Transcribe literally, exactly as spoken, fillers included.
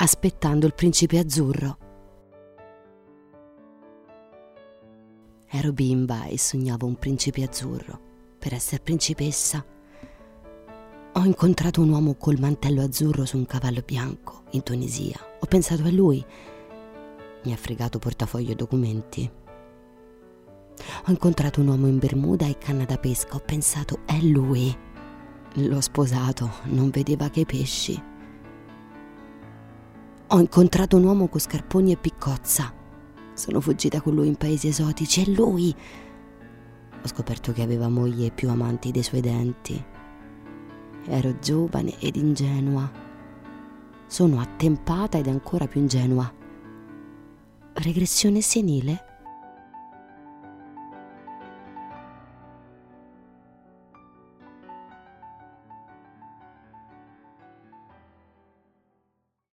aspettando il principe azzurro. Ero bimba e sognavo un principe azzurro per essere principessa. Ho incontrato un uomo col mantello azzurro su un cavallo bianco in Tunisia. Ho pensato a lui. Mi ha fregato portafoglio e documenti. Ho incontrato un uomo in bermuda e canna da pesca. Ho pensato, è lui. L'ho sposato, non vedeva che pesci. Ho incontrato un uomo con scarponi e piccozza. Sono fuggita con lui in paesi esotici. È lui. Ho scoperto che aveva moglie e più amanti dei suoi denti. Ero giovane ed ingenua. Sono attempata ed ancora più ingenua. Regressione senile?